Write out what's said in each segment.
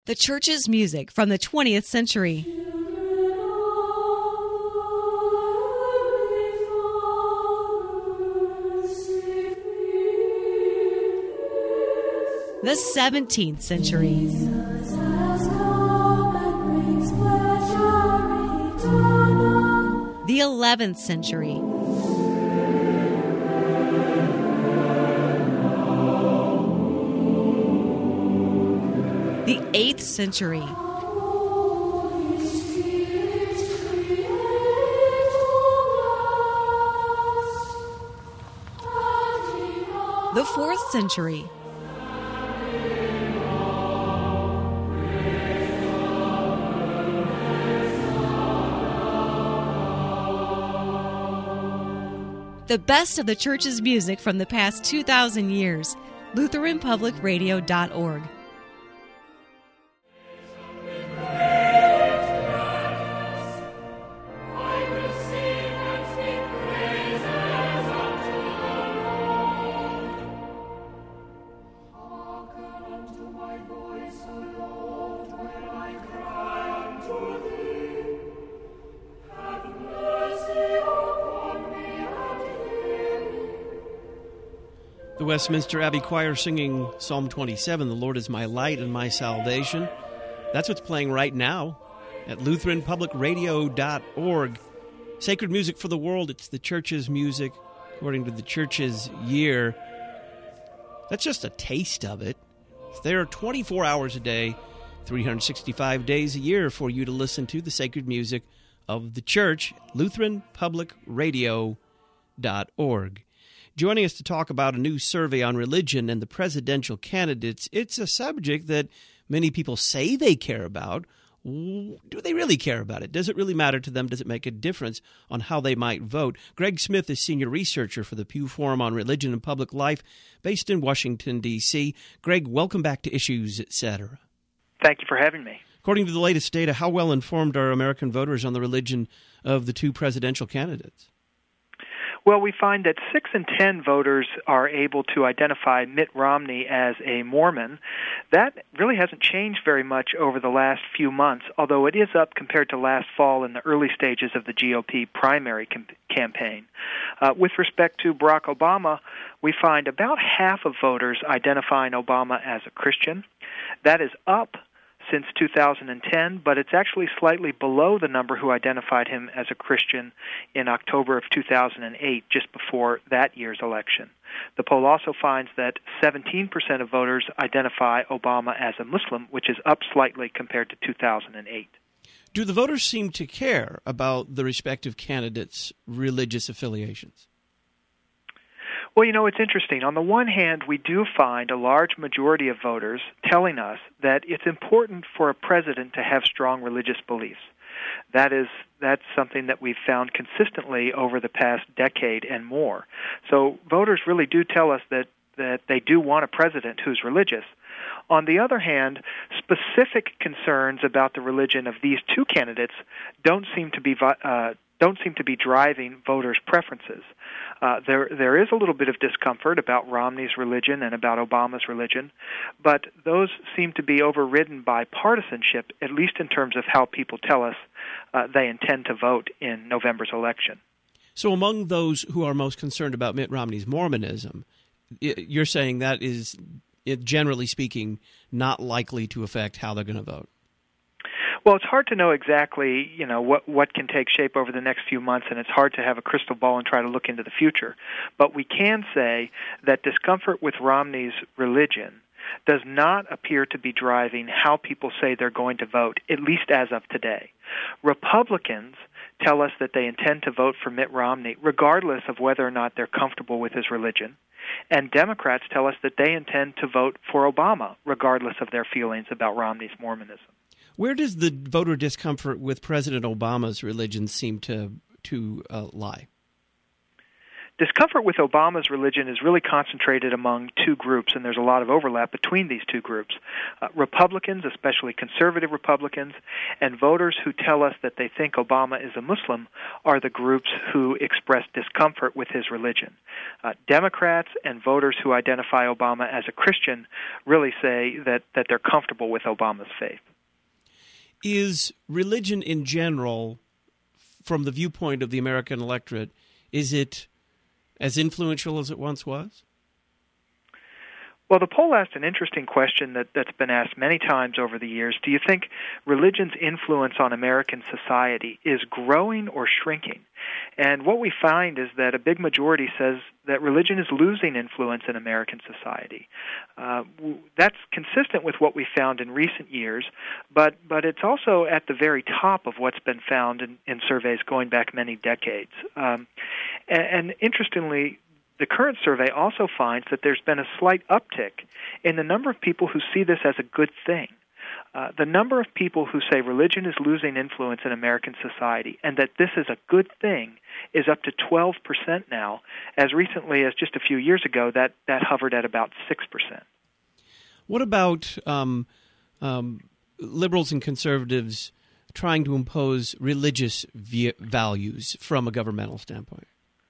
The church's music from the 20th century. The 17th century. The 11th century. The 8th century. The 4th century. The best of the church's music from the past 2,000 years. LutheranPublicRadio.org. The Westminster Abbey Choir singing Psalm 27, "The Lord is my light and my salvation." That's what's playing right now at LutheranPublicRadio.org. Sacred music for the world. It's the church's music according to the church's year. That's just a taste of it. There are 24 hours a day, 365 days a year for you to listen to the sacred music of the church. LutheranPublicRadio.org. Joining us to talk about a new survey on religion and the presidential candidates, it's a subject that many people say they care about. Do they really care about it? Does it really matter to them? Does it make a difference on how they might vote? Greg Smith is senior researcher for the Pew Forum on Religion and Public Life, based in Washington, D.C. Greg, welcome back to Issues, Etc. Thank you for having me. According to the latest data, how well informed are American voters on the religion of the two presidential candidates? Well, we find that 6 in 10 voters are able to identify Mitt Romney as a Mormon. That really hasn't changed very much over the last few months, although it is up compared to last fall in the early stages of the GOP primary campaign. With respect to Barack Obama, we find about half of voters identifying Obama as a Christian. That is up since 2010, but it's actually slightly below the number who identified him as a Christian in October of 2008, just before that year's election. The poll also finds that 17% of voters identify Obama as a Muslim, which is up slightly compared to 2008. Do the voters seem to care about the respective candidates' religious affiliations? Well, you know, it's interesting. On the one hand, we do find a large majority of voters telling us that it's important for a president to have strong religious beliefs. That's something that we've found consistently over the past decade and more. So voters really do tell us that they do want a president who's religious. On the other hand, specific concerns about the religion of these two candidates don't seem to be driving voters' preferences. There is a little bit of discomfort about Romney's religion and about Obama's religion, but those seem to be overridden by partisanship, at least in terms of how people tell us they intend to vote in November's election. So among those who are most concerned about Mitt Romney's Mormonism, you're saying that is, generally speaking, not likely to affect how they're going to vote? Well, it's hard to know exactly, what can take shape over the next few months, and it's hard to have a crystal ball and try to look into the future. But we can say that discomfort with Romney's religion does not appear to be driving how people say they're going to vote, at least as of today. Republicans tell us that they intend to vote for Mitt Romney, regardless of whether or not they're comfortable with his religion. And Democrats tell us that they intend to vote for Obama, regardless of their feelings about Romney's Mormonism. Where does the voter discomfort with President Obama's religion seem to lie? Discomfort with Obama's religion is really concentrated among two groups, and there's a lot of overlap between these two groups. Republicans, especially conservative Republicans, and voters who tell us that they think Obama is a Muslim are the groups who express discomfort with his religion. Democrats and voters who identify Obama as a Christian really say that they're comfortable with Obama's faith. Is religion in general, from the viewpoint of the American electorate, is it as influential as it once was? Well, the poll asked an interesting question that's been asked many times over the years. Do you think religion's influence on American society is growing or shrinking? And what we find is that a big majority says that religion is losing influence in American society. That's consistent with what we found in recent years, but it's also at the very top of what's been found in surveys going back many decades. And interestingly, the current survey also finds that there's been a slight uptick in the number of people who see this as a good thing. The number of people who say religion is losing influence in American society and that this is a good thing is up to 12% now. As recently as just a few years ago, that hovered at about 6%. What about liberals and conservatives trying to impose religious values from a governmental standpoint?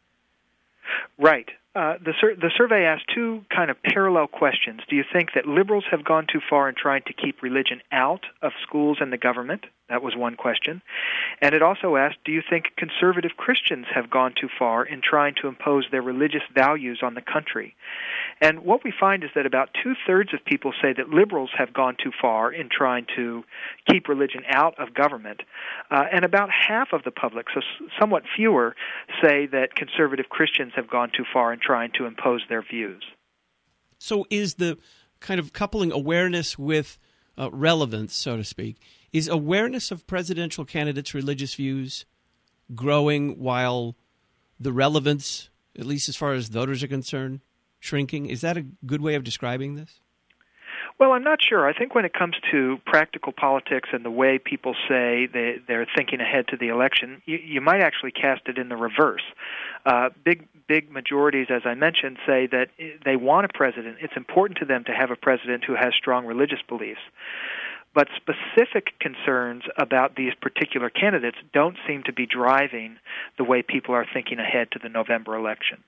Right. The survey asked two kind of parallel questions. Do you think that liberals have gone too far in trying to keep religion out of schools and the government? That was one question. And it also asked, do you think conservative Christians have gone too far in trying to impose their religious values on the country? And what we find is that about two-thirds of people say that liberals have gone too far in trying to keep religion out of government. And about half of the public, so somewhat fewer, say that conservative Christians have gone too far in trying to impose their views. So is the kind of coupling awareness with relevance, so to speak, is awareness of presidential candidates' religious views growing while the relevance, at least as far as voters are concerned, shrinking? Is that a good way of describing this? Well, I'm not sure. I think when it comes to practical politics and the way people say they're thinking ahead to the election, you might actually cast it in the reverse. Big majorities, as I mentioned, say that they want a president. It's important to them to have a president who has strong religious beliefs. But specific concerns about these particular candidates don't seem to be driving the way people are thinking ahead to the November election.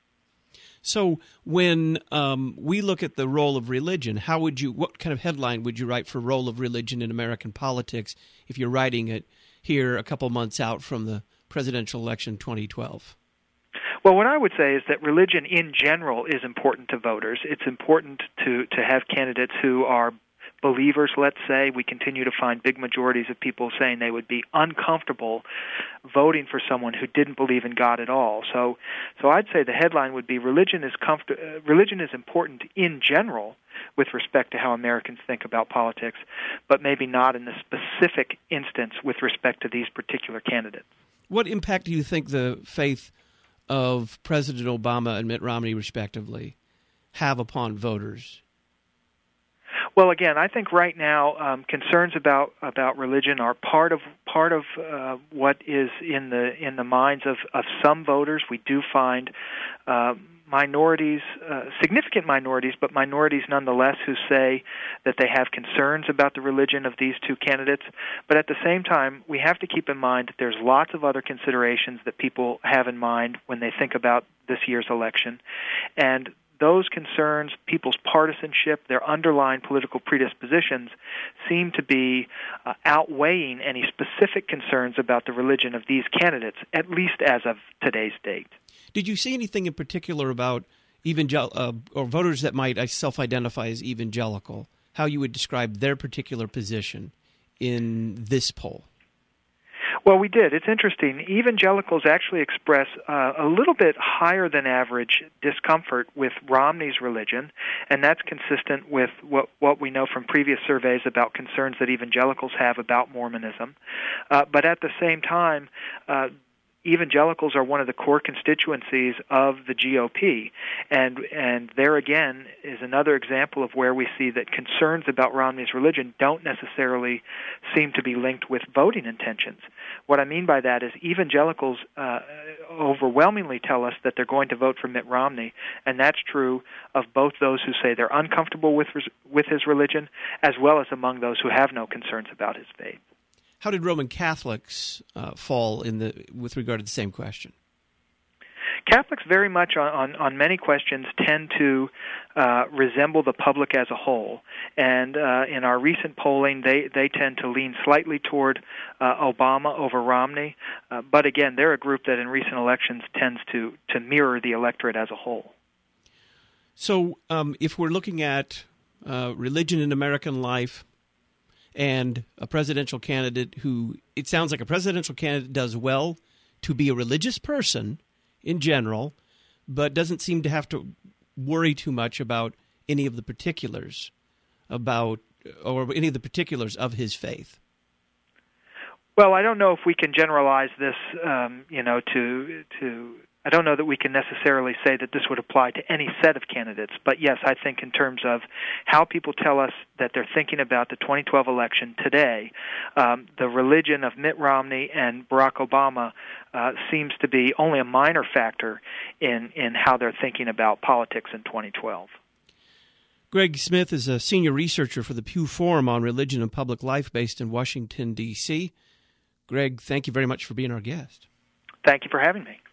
So when we look at the role of religion, what kind of headline would you write for role of religion in American politics if you're writing it here a couple months out from the presidential election 2012? Well, what I would say is that religion in general is important to voters. It's important to have candidates who are believers, let's say. We continue to find big majorities of people saying they would be uncomfortable voting for someone who didn't believe in God at all. So I'd say the headline would be religion is important in general with respect to how Americans think about politics, but maybe not in the specific instance with respect to these particular candidates. What impact do you think the faith of President Obama and Mitt Romney, respectively, have upon voters? Well, again, I think right now concerns about religion are part of what is in the minds of some voters. We do find minorities, significant minorities, but minorities nonetheless, who say that they have concerns about the religion of these two candidates. But at the same time, we have to keep in mind that there's lots of other considerations that people have in mind when they think about this year's election. And those concerns, people's partisanship, their underlying political predispositions seem to be outweighing any specific concerns about the religion of these candidates, at least as of today's date. Did you see anything in particular about or voters that might self-identify as evangelical, how you would describe their particular position in this poll? Well, we did. It's interesting. Evangelicals actually express a little bit higher than average discomfort with Romney's religion, and that's consistent with what we know from previous surveys about concerns that evangelicals have about Mormonism. But at the same time, evangelicals are one of the core constituencies of the GOP, and there again is another example of where we see that concerns about Romney's religion don't necessarily seem to be linked with voting intentions. What I mean by that is evangelicals overwhelmingly tell us that they're going to vote for Mitt Romney, and that's true of both those who say they're uncomfortable with his religion, as well as among those who have no concerns about his faith. How did Roman Catholics fall with regard to the same question? Catholics very much on many questions tend to resemble the public as a whole, and in our recent polling, they tend to lean slightly toward Obama over Romney, but again, they're a group that in recent elections tends to mirror the electorate as a whole. So if we're looking at religion in American life and a presidential candidate who, it sounds like a presidential candidate does well to be a religious person in general, but doesn't seem to have to worry too much about any of the particulars of his faith. Well, I don't know if we can generalize this, I don't know that we can necessarily say that this would apply to any set of candidates, but yes, I think in terms of how people tell us that they're thinking about the 2012 election today, the religion of Mitt Romney and Barack Obama seems to be only a minor factor in how they're thinking about politics in 2012. Greg Smith is a senior researcher for the Pew Forum on Religion and Public Life based in Washington, D.C. Greg, thank you very much for being our guest. Thank you for having me.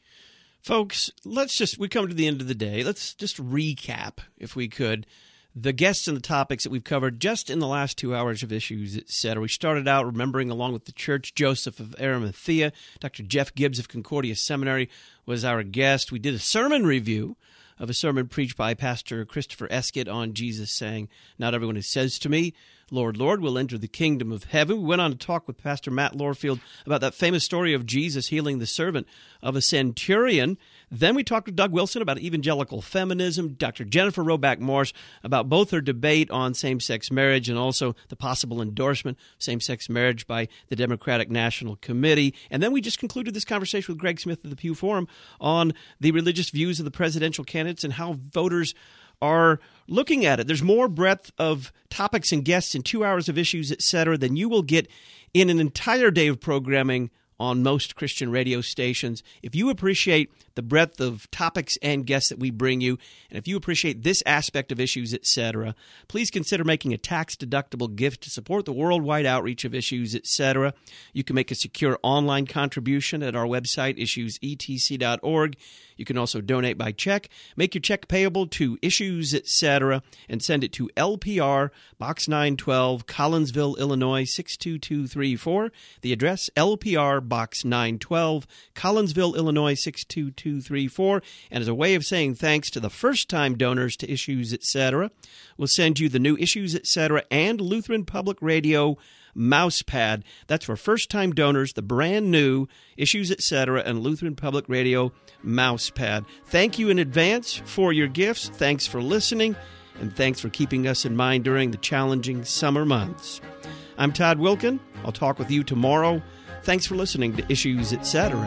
Folks, we come to the end of the day. Let's just recap, if we could, the guests and the topics that we've covered just in the last 2 hours of Issues, etc. We started out remembering, along with the church, Joseph of Arimathea. Dr. Jeff Gibbs of Concordia Seminary was our guest. We did a sermon review of a sermon preached by Pastor Christopher Eskett on Jesus saying, "Not everyone who says to me, 'Lord, Lord,' will enter the kingdom of heaven." We went on to talk with Pastor Matt Lorfield about that famous story of Jesus healing the servant of a centurion. Then we talked with Doug Wilson about evangelical feminism, Dr. Jennifer Roback Morse about both her debate on same-sex marriage and also the possible endorsement of same-sex marriage by the Democratic National Committee. And then we just concluded this conversation with Greg Smith of the Pew Forum on the religious views of the presidential candidates and how voters are looking at it. There's more breadth of topics and guests in 2 hours of Issues, etc., than you will get in an entire day of programming on most Christian radio stations. If you appreciate the breadth of topics and guests that we bring you, and if you appreciate this aspect of Issues, etc., please consider making a tax-deductible gift to support the worldwide outreach of Issues, etc. You can make a secure online contribution at our website, issuesetc.org. You can also donate by check. Make your check payable to Issues, etc., and send it to LPR, Box 912, Collinsville, Illinois, 62234. The address, LPR, Box 912, Collinsville, Illinois, 62234. And as a way of saying thanks to the first-time donors to Issues, etc., we'll send you the new Issues, etc., and Lutheran Public Radio Mousepad. That's for first-time donors, the brand new Issues, etc., and Lutheran Public Radio Mousepad. Thank you in advance for your gifts. Thanks for listening, and thanks for keeping us in mind during the challenging summer months. I'm Todd Wilken. I'll talk with you tomorrow. Thanks for listening to Issues, etc.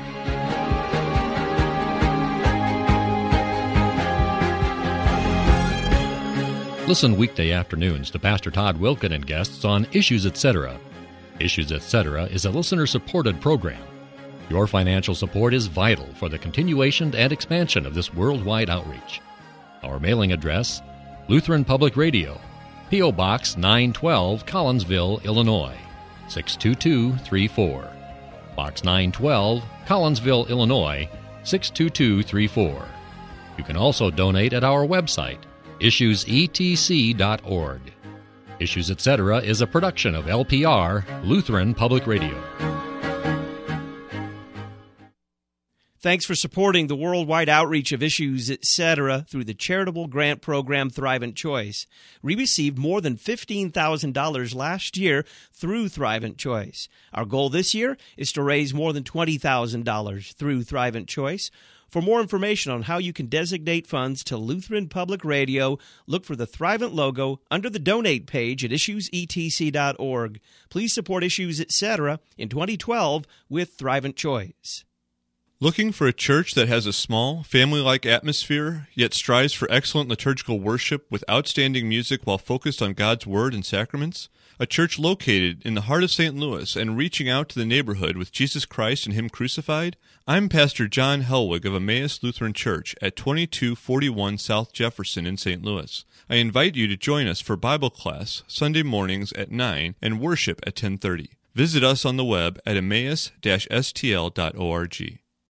Listen weekday afternoons to Pastor Todd Wilken and guests on Issues, etc. Issues, etc. is a listener-supported program. Your financial support is vital for the continuation and expansion of this worldwide outreach. Our mailing address, Lutheran Public Radio, P.O. Box 912, Collinsville, Illinois, 62234. Box 912, Collinsville, Illinois, 62234. You can also donate at our website, issuesetc.org. Issues, etc. is a production of LPR, Lutheran Public Radio. Thanks for supporting the worldwide outreach of Issues, etc. through the charitable grant program Thrivent Choice. We received more than $15,000 last year through Thrivent Choice. Our goal this year is to raise more than $20,000 through Thrivent Choice. For more information on how you can designate funds to Lutheran Public Radio, look for the Thrivent logo under the Donate page at issuesetc.org. Please support Issues, etc. in 2012 with Thrivent Choice. Looking for a church that has a small, family-like atmosphere, yet strives for excellent liturgical worship with outstanding music while focused on God's Word and sacraments? a church located in the heart of St. Louis and reaching out to the neighborhood with Jesus Christ and Him crucified? I'm Pastor John Helwig of Emmaus Lutheran Church at 2241 South Jefferson in St. Louis. I invite you to join us for Bible class Sunday mornings at 9 and worship at 10:30. Visit us on the web at emmaus-stl.org.